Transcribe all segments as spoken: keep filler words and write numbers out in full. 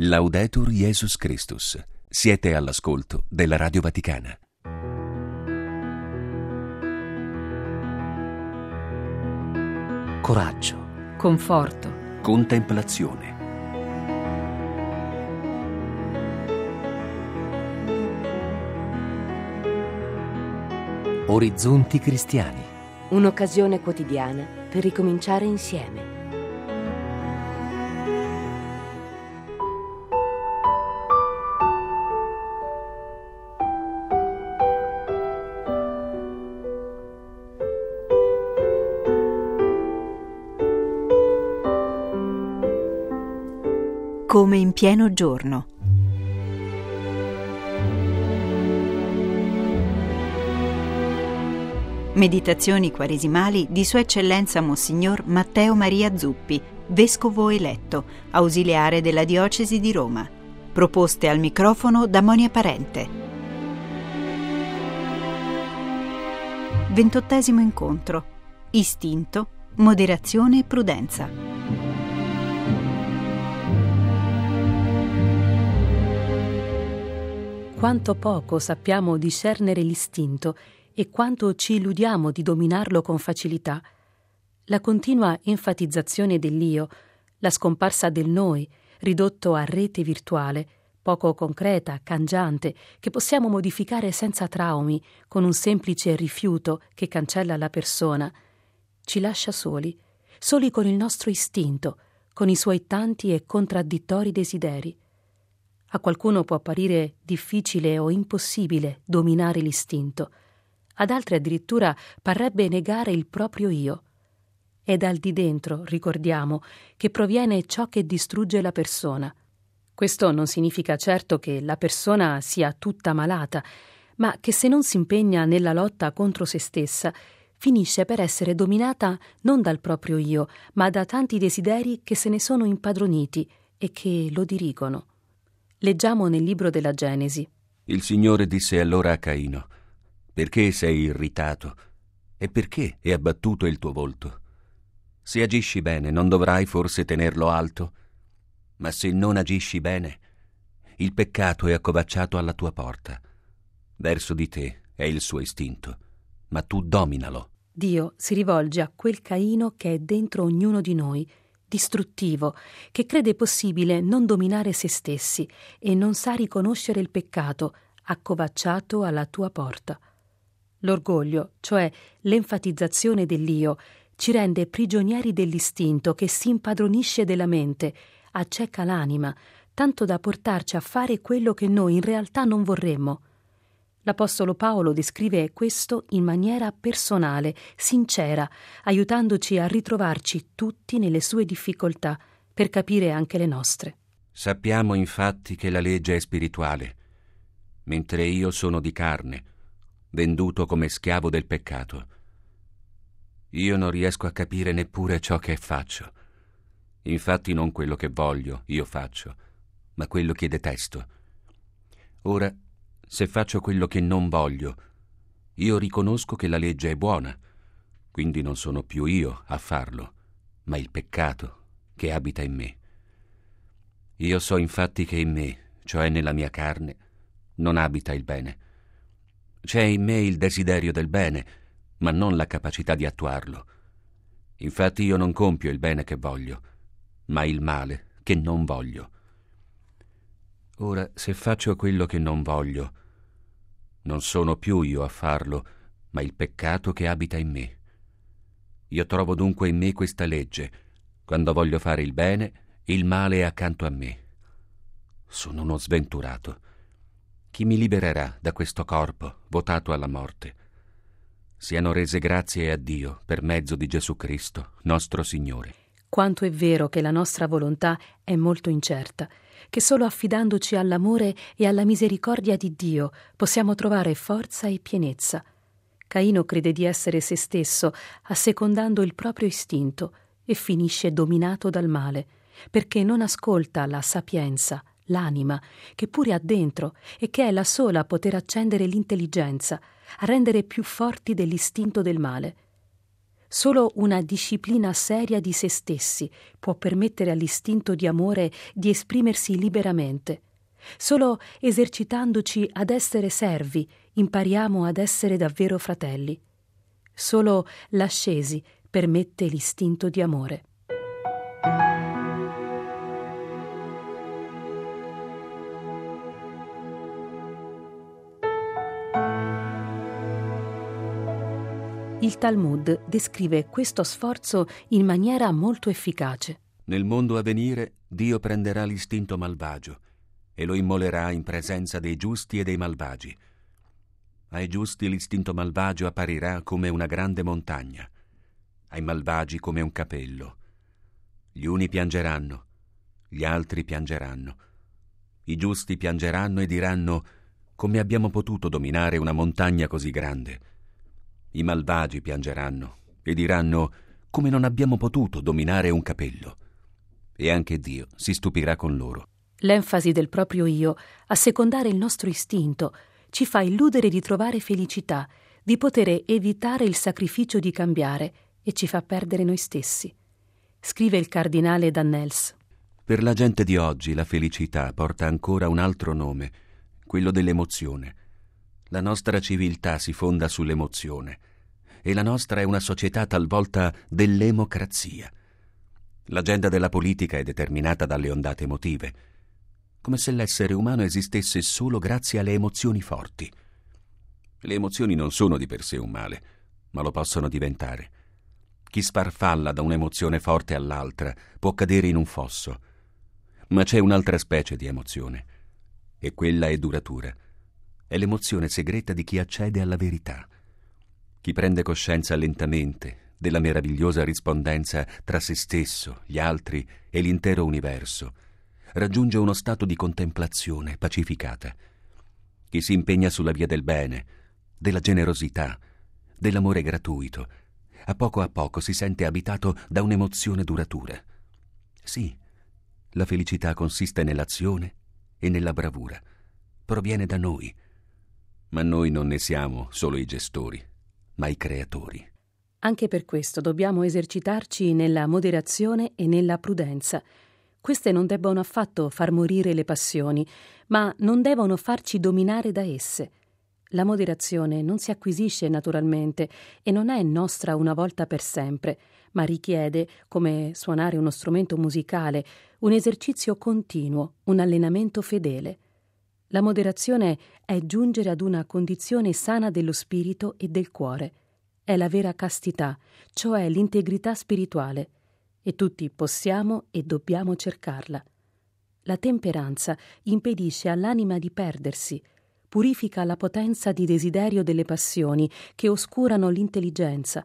Laudetur Jesus Christus. Siete all'ascolto della Radio Vaticana. Coraggio, conforto, Contemplazione. orizzonti cristiani. Un'occasione quotidiana per ricominciare insieme. Come in pieno giorno. Meditazioni quaresimali di Sua Eccellenza Monsignor Matteo Maria Zuppi, Vescovo eletto, ausiliare della Diocesi di Roma. Proposte al microfono da Monia Parente. Ventottesimo incontro. Istinto, moderazione e prudenza. Quanto poco sappiamo discernere l'istinto e quanto ci illudiamo di dominarlo con facilità. La continua enfatizzazione dell'io, la scomparsa del noi, ridotto a rete virtuale, poco concreta, cangiante, che possiamo modificare senza traumi, con un semplice rifiuto che cancella la persona, ci lascia soli, soli con il nostro istinto, con i suoi tanti e contraddittori desideri. A qualcuno può apparire difficile o impossibile dominare l'istinto, ad altri addirittura parrebbe negare il proprio io. È dal di dentro, ricordiamo, che proviene ciò che distrugge la persona. Questo non significa certo che la persona sia tutta malata, ma che se non si impegna nella lotta contro se stessa, finisce per essere dominata non dal proprio io, ma da tanti desideri che se ne sono impadroniti e che lo dirigono. Leggiamo nel libro della Genesi. Il Signore disse allora a Caino: perché sei irritato? E perché è abbattuto il tuo volto? Se agisci bene, non dovrai forse tenerlo alto? Ma se non agisci bene, il peccato è accovacciato alla tua porta. Verso di te è il suo istinto, ma tu dominalo. Dio si rivolge a quel Caino che è dentro ognuno di noi, distruttivo, che crede possibile non dominare se stessi e non sa riconoscere il peccato accovacciato alla tua porta. L'orgoglio, cioè l'enfatizzazione dell'io, ci rende prigionieri dell'istinto che si impadronisce della mente, acceca l'anima, tanto da portarci a fare quello che noi in realtà non vorremmo. L'Apostolo Paolo descrive questo in maniera personale, sincera, aiutandoci a ritrovarci tutti nelle sue difficoltà, per capire anche le nostre. Sappiamo infatti che la legge è spirituale, mentre io sono di carne, venduto come schiavo del peccato. Io non riesco a capire neppure ciò che faccio. Infatti non quello che voglio io faccio, ma quello che detesto. Ora, se faccio quello che non voglio, io riconosco che la legge è buona, quindi non sono più io a farlo, ma il peccato che abita in me. Io so infatti che in me, cioè nella mia carne, non abita il bene. C'è in me il desiderio del bene, ma non la capacità di attuarlo. Infatti io non compio il bene che voglio, ma il male che non voglio. Ora, se faccio quello che non voglio, non sono più io a farlo, ma il peccato che abita in me. Io trovo dunque in me questa legge: quando voglio fare il bene, il male è accanto a me. Sono uno sventurato. Chi mi libererà da questo corpo votato alla morte? Siano rese grazie a Dio per mezzo di Gesù Cristo, nostro Signore. Quanto è vero che la nostra volontà è molto incerta, che solo affidandoci all'amore e alla misericordia di Dio possiamo trovare forza e pienezza. Caino crede di essere se stesso, assecondando il proprio istinto, e finisce dominato dal male, perché non ascolta la sapienza, l'anima, che pure ha dentro e che è la sola a poter accendere l'intelligenza, a rendere più forti dell'istinto del male. Solo una disciplina seria di se stessi può permettere all'istinto di amore di esprimersi liberamente. Solo esercitandoci ad essere servi impariamo ad essere davvero fratelli. Solo l'ascesi permette l'istinto di amore. Il Talmud descrive questo sforzo in maniera molto efficace. Nel mondo a venire Dio prenderà l'istinto malvagio e lo immolerà in presenza dei giusti e dei malvagi. Ai giusti l'istinto malvagio apparirà come una grande montagna, ai malvagi come un capello. Gli uni piangeranno, gli altri piangeranno. I giusti piangeranno e diranno: come abbiamo potuto dominare una montagna così grande? I malvagi piangeranno e diranno: come non abbiamo potuto dominare un capello? E anche Dio si stupirà con loro. L'enfasi del proprio io, a secondare il nostro istinto, ci fa illudere di trovare felicità, di poter evitare il sacrificio di cambiare e ci fa perdere noi stessi. Scrive il cardinale Dannels. Per la gente di oggi la felicità porta ancora un altro nome, quello dell'emozione. La nostra civiltà si fonda sull'emozione e la nostra è una società talvolta dell'emocrazia. L'agenda della politica è determinata dalle ondate emotive, come se l'essere umano esistesse solo grazie alle emozioni forti. Le emozioni non sono di per sé un male, ma lo possono diventare. Chi sfarfalla da un'emozione forte all'altra può cadere in un fosso. Ma c'è un'altra specie di emozione, e quella è duratura. È l'emozione segreta di chi accede alla verità. Chi prende coscienza lentamente della meravigliosa rispondenza tra se stesso, gli altri e l'intero universo, raggiunge uno stato di contemplazione pacificata. Chi si impegna sulla via del bene, della generosità, dell'amore gratuito, a poco a poco si sente abitato da un'emozione duratura. Sì, la felicità consiste nell'azione e nella bravura. Proviene da noi, ma noi non ne siamo solo i gestori, ma i creatori. Anche per questo dobbiamo esercitarci nella moderazione e nella prudenza. Queste non debbono affatto far morire le passioni, ma non devono farci dominare da esse. La moderazione non si acquisisce naturalmente e non è nostra una volta per sempre, ma richiede, come suonare uno strumento musicale, un esercizio continuo, un allenamento fedele. La moderazione è giungere ad una condizione sana dello spirito e del cuore. È la vera castità, cioè l'integrità spirituale. E tutti possiamo e dobbiamo cercarla. La temperanza impedisce all'anima di perdersi, purifica la potenza di desiderio delle passioni che oscurano l'intelligenza,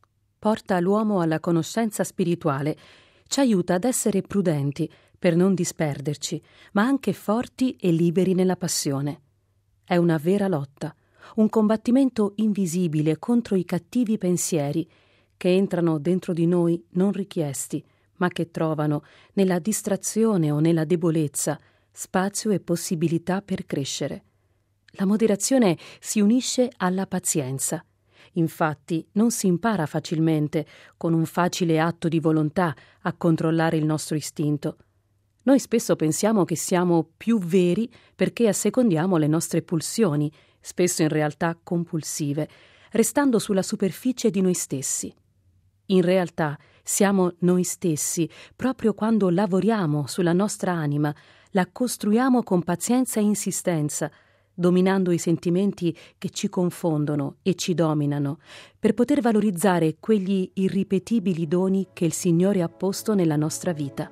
porta l'uomo alla conoscenza spirituale, ci aiuta ad essere prudenti per non disperderci, ma anche forti e liberi nella passione. È una vera lotta, un combattimento invisibile contro i cattivi pensieri che entrano dentro di noi non richiesti, ma che trovano, nella distrazione o nella debolezza, spazio e possibilità per crescere. La moderazione si unisce alla pazienza. Infatti non si impara facilmente, con un facile atto di volontà, a controllare il nostro istinto. Noi spesso pensiamo che siamo più veri perché assecondiamo le nostre pulsioni, spesso in realtà compulsive, restando sulla superficie di noi stessi. In realtà siamo noi stessi proprio quando lavoriamo sulla nostra anima, la costruiamo con pazienza e insistenza, dominando i sentimenti che ci confondono e ci dominano, per poter valorizzare quegli irripetibili doni che il Signore ha posto nella nostra vita.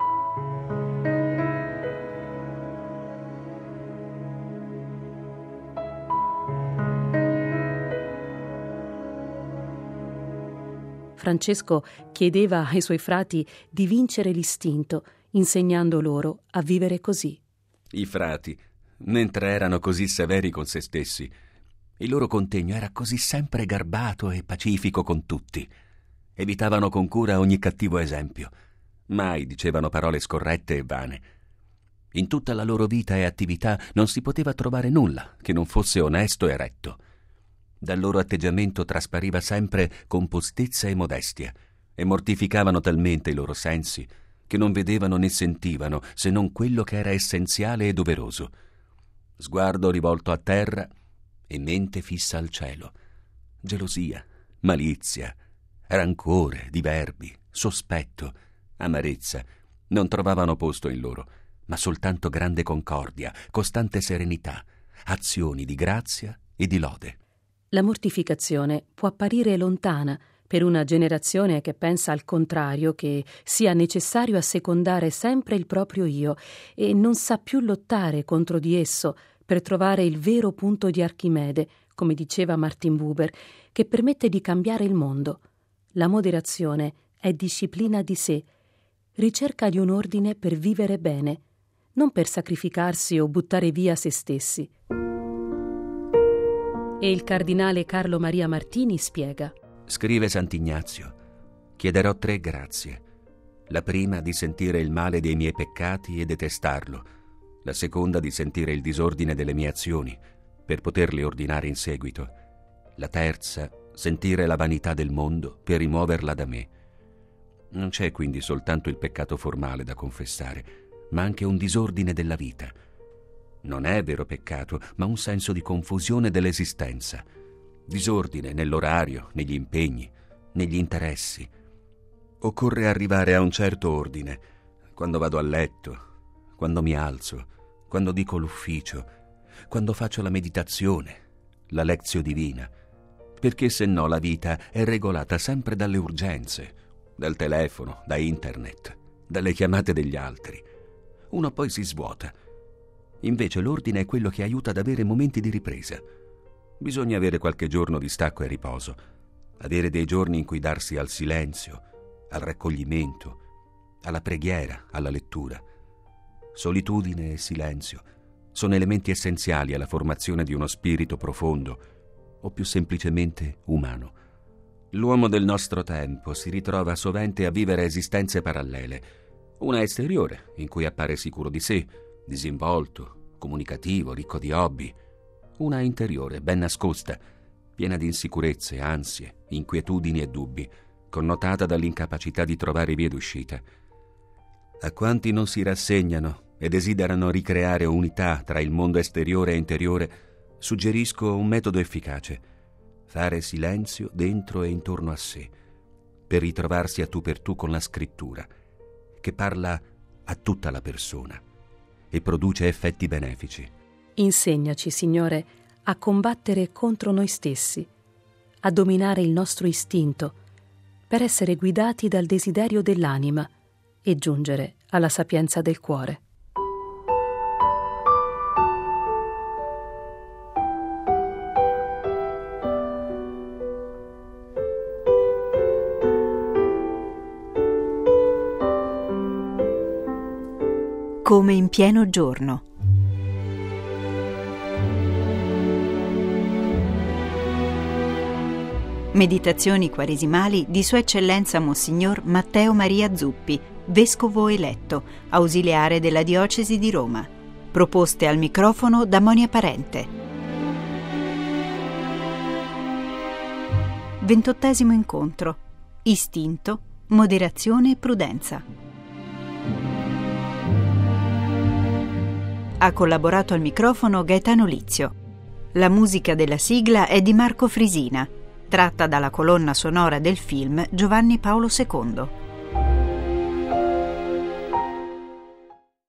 Francesco chiedeva ai suoi frati di vincere l'istinto, insegnando loro a vivere così. I frati, mentre erano così severi con se stessi, il loro contegno era così sempre garbato e pacifico con tutti. Evitavano con cura ogni cattivo esempio. Mai dicevano parole scorrette e vane. In tutta la loro vita e attività non si poteva trovare nulla che non fosse onesto e retto. Dal loro atteggiamento traspariva sempre compostezza e modestia, e mortificavano talmente i loro sensi che non vedevano né sentivano se non quello che era essenziale e doveroso. Sguardo rivolto a terra e mente fissa al cielo. Gelosia, malizia, rancore, diverbi, sospetto, amarezza non trovavano posto in loro, ma soltanto grande concordia, costante serenità, azioni di grazia e di lode. La mortificazione può apparire lontana per una generazione che pensa al contrario, che sia necessario assecondare sempre il proprio io e non sa più lottare contro di esso per trovare il vero punto di Archimede, come diceva Martin Buber, che permette di cambiare il mondo. La moderazione è disciplina di sé, ricerca di un ordine per vivere bene, non per sacrificarsi o buttare via se stessi. E il cardinale Carlo Maria Martini spiega: Scrive Sant'Ignazio: chiederò tre grazie. La prima di sentire il male dei miei peccati e detestarlo, la seconda di sentire il disordine delle mie azioni per poterle ordinare in seguito, la terza sentire la vanità del mondo per rimuoverla da me. Non c'è quindi soltanto il peccato formale da confessare, ma anche un disordine della vita. Non è vero peccato, ma un senso di confusione dell'esistenza, disordine nell'orario, negli impegni, negli interessi. Occorre arrivare a un certo ordine, quando vado a letto, quando mi alzo, quando dico l'ufficio, quando faccio la meditazione, la lezio divina, perché se no la vita è regolata sempre dalle urgenze, dal telefono, da internet, dalle chiamate degli altri. Uno poi si svuota. Invece l'ordine è quello che aiuta ad avere momenti di ripresa. Bisogna avere qualche giorno di stacco e riposo, avere dei giorni in cui darsi al silenzio, al raccoglimento, alla preghiera, alla lettura. Solitudine e silenzio sono elementi essenziali alla formazione di uno spirito profondo o più semplicemente umano. L'uomo del nostro tempo si ritrova sovente a vivere esistenze parallele, una esteriore in cui appare sicuro di sé, disinvolto, comunicativo, ricco di hobby, una interiore ben nascosta, piena di insicurezze, ansie, inquietudini e dubbi, connotata dall'incapacità di trovare vie d'uscita. A quanti non si rassegnano e desiderano ricreare unità tra il mondo esteriore e interiore, suggerisco un metodo efficace: fare silenzio dentro e intorno a sé, per ritrovarsi a tu per tu con la scrittura, che parla a tutta la persona e produce effetti benefici. Insegnaci, Signore, a combattere contro noi stessi, a dominare il nostro istinto, per essere guidati dal desiderio dell'anima e giungere alla sapienza del cuore. Come in pieno giorno. Meditazioni quaresimali di Sua Eccellenza Monsignor Matteo Maria Zuppi, Vescovo eletto, ausiliare della Diocesi di Roma. Proposte al microfono da Monia Parente. Ventottesimo incontro. Istinto, moderazione e prudenza. Ha collaborato al microfono Gaetano Lizio. La musica della sigla è di Marco Frisina, tratta dalla colonna sonora del film Giovanni Paolo secondo.